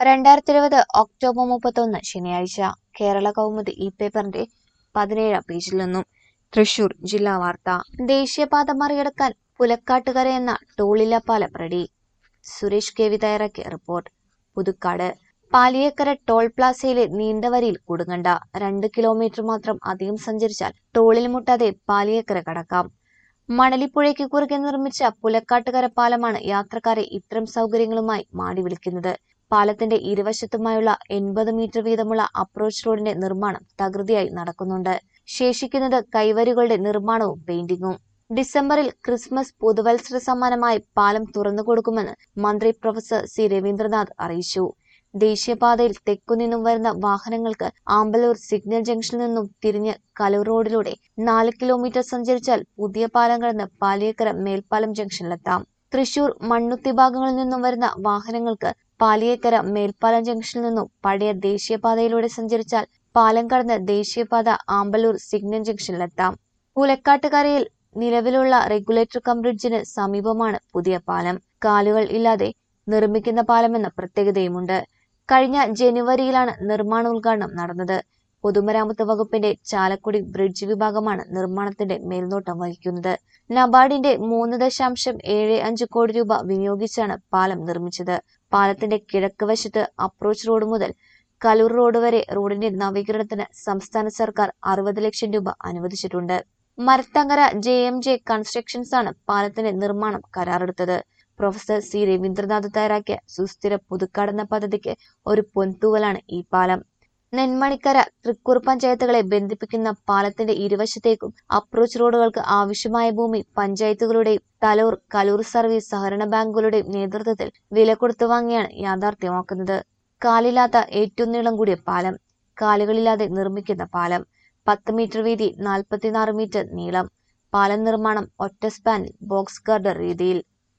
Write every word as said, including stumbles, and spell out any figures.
രണ്ടായിരത്തി ഇരുപത് ഒക്ടോബർ മുപ്പത്തൊന്ന് ശനിയാഴ്ച കേരള കൗമുദി ഈ പേപ്പറിന്റെ പതിനേഴാം പേജിൽ നിന്നും തൃശൂർ ജില്ലാ വാർത്ത. ദേശീയപാത മറികടക്കാൻ പുലക്കാട്ടുകര എന്ന ടോളില്ല പാലം റെഡി. സുരേഷ് കെ വി തയ്യാറാക്കിയ റിപ്പോർട്ട്. പുതുക്കാട് പാലിയേക്കര ടോൾ പ്ലാസയിലെ നീണ്ട വരിയിൽ കുടുങ്ങണ്ട. രണ്ട് കിലോമീറ്റർ മാത്രം അധികം സഞ്ചരിച്ചാൽ ടോളിൽ മുട്ടാതെ പാലിയേക്കര കടക്കാം. മണലിപ്പുഴയ്ക്ക് കുറുകെ നിർമ്മിച്ച പുലക്കാട്ടുകര പാലമാണ് യാത്രക്കാരെ ഇത്തരം സൗകര്യങ്ങളുമായി മാടി വിളിക്കുന്നത്. പാലത്തിന്റെ ഇരുവശത്തുമായുള്ള എൺപത് മീറ്റർ വീതമുള്ള അപ്രോച്ച് റോഡിന്റെ നിർമ്മാണം തകൃതിയായി നടക്കുന്നുണ്ട്. ശേഷിക്കുന്നത് കൈവരികളുടെ നിർമ്മാണവും പെയിന്റിങ്ങും. ഡിസംബറിൽ ക്രിസ്മസ് പുതുവത്സര സമ്മാനമായി പാലം തുറന്നുകൊടുക്കുമെന്ന് മന്ത്രി പ്രൊഫസർ സി രവീന്ദ്രനാഥ് അറിയിച്ചു. ദേശീയപാതയിൽ തെക്കുനിന്നും വരുന്ന വാഹനങ്ങൾക്ക് ആമ്പലൂർ സിഗ്നൽ ജംഗ്ഷനിൽ നിന്നും തിരിഞ്ഞ് കലൂർ റോഡിലൂടെ നാല് കിലോമീറ്റർ സഞ്ചരിച്ചാൽ പുതിയ പാലം കടന്ന് പാലിയേക്കര മേൽപ്പാലം ജംഗ്ഷനിലെത്താം. തൃശൂർ മണ്ണുത്തി ഭാഗങ്ങളിൽ നിന്നും വരുന്ന വാഹനങ്ങൾക്ക് പാലിയേക്കര മേൽപ്പാലം ജംഗ്ഷനിൽ നിന്നും പഴയ ദേശീയപാതയിലൂടെ സഞ്ചരിച്ചാൽ പാലം കടന്ന് ദേശീയപാത ആമ്പലൂർ സിഗ്നൽ ജംഗ്ഷനിലെത്താം. പുലക്കാട്ടുകരയിൽ നിലവിലുള്ള റെഗുലേറ്റർ കം ബ്രിഡ്ജിന് സമീപമാണ് പുതിയ പാലം. കാലുകൾ ഇല്ലാതെ നിർമ്മിക്കുന്ന പാലമെന്ന പ്രത്യേകതയുമുണ്ട്. കഴിഞ്ഞ ജനുവരിയിലാണ് നിർമ്മാണോദ്ഘാടനം നടന്നത്. പൊതുമരാമത്ത് വകുപ്പിന്റെ ചാലക്കുടി ബ്രിഡ്ജ് വിഭാഗമാണ് നിർമ്മാണത്തിന്റെ മേൽനോട്ടം വഹിക്കുന്നത്. നബാർഡിന്റെ മൂന്ന് ദശാംശം ഏഴ് അഞ്ച് കോടി രൂപ വിനിയോഗിച്ചാണ് പാലം നിർമ്മിച്ചത്. പാലത്തിന്റെ കിഴക്ക് വശത്ത് അപ്രോച്ച് റോഡ് മുതൽ കലൂർ റോഡ് വരെ റോഡിന്റെ നവീകരണത്തിന് സംസ്ഥാന സർക്കാർ അറുപത് ലക്ഷം രൂപ അനുവദിച്ചിട്ടുണ്ട്. Marathangara J M J constructions ആണ് പാലത്തിന്റെ നിർമ്മാണം കരാറെടുത്തത്. പ്രൊഫസർ സി രവീന്ദ്രനാഥ് തയ്യാറാക്കിയ സുസ്ഥിര പുതുക്കാട് എന്ന പദ്ധതിക്ക് ഒരു പൊൻതൂവലാണ് ഈ പാലം. നെന്മണിക്കര, തൃക്കൂർ പഞ്ചായത്തുകളെ ബന്ധിപ്പിക്കുന്ന പാലത്തിന്റെ ഇരുവശത്തേക്കും അപ്രോച്ച് റോഡുകൾക്ക് ആവശ്യമായ ഭൂമി പഞ്ചായത്തുകളുടെയും തലൂർ, കലൂർ സർവീസ് സഹകരണ ബാങ്കുകളുടെയും നേതൃത്വത്തിൽ വില കൊടുത്തു വാങ്ങിയാണ് യാഥാർത്ഥ്യമാക്കുന്നത്. കാലില്ലാത്ത ഏറ്റവും നീളം കൂടിയ പാലം. കാലുകളില്ലാതെ നിർമ്മിക്കുന്ന പാലം. പത്ത് മീറ്റർ വീതി, നാൽപ്പത്തിനാറ് മീറ്റർ നീളം. പാലം നിർമ്മാണം ഒറ്റ സ്പാനിൽ ബോക്സ് ഗർഡർ രീതിയിൽ.